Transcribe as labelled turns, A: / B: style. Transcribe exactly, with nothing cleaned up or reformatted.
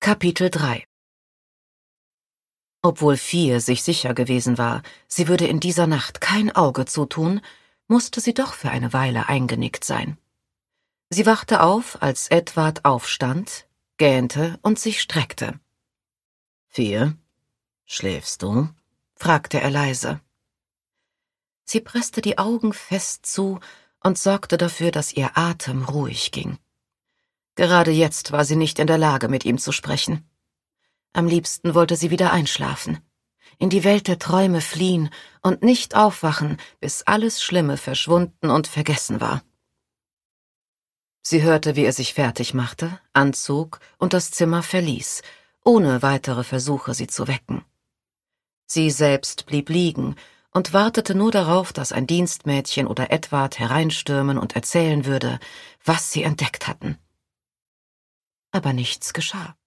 A: Kapitel drei. Obwohl Fie sich sicher gewesen war, sie würde in dieser Nacht kein Auge zutun, musste sie doch für eine Weile eingenickt sein. Sie wachte auf, als Edward aufstand, gähnte und sich streckte. »Fie, schläfst du?« fragte er leise. Sie presste die Augen fest zu und sorgte dafür, dass ihr Atem ruhig ging. Gerade jetzt war sie nicht in der Lage, mit ihm zu sprechen. Am liebsten wollte sie wieder einschlafen, in die Welt der Träume fliehen und nicht aufwachen, bis alles Schlimme verschwunden und vergessen war. Sie hörte, wie er sich fertig machte, anzog und das Zimmer verließ, ohne weitere Versuche, sie zu wecken. Sie selbst blieb liegen und wartete nur darauf, dass ein Dienstmädchen oder Edward hereinstürmen und erzählen würde, was sie entdeckt hatten. Aber nichts geschah.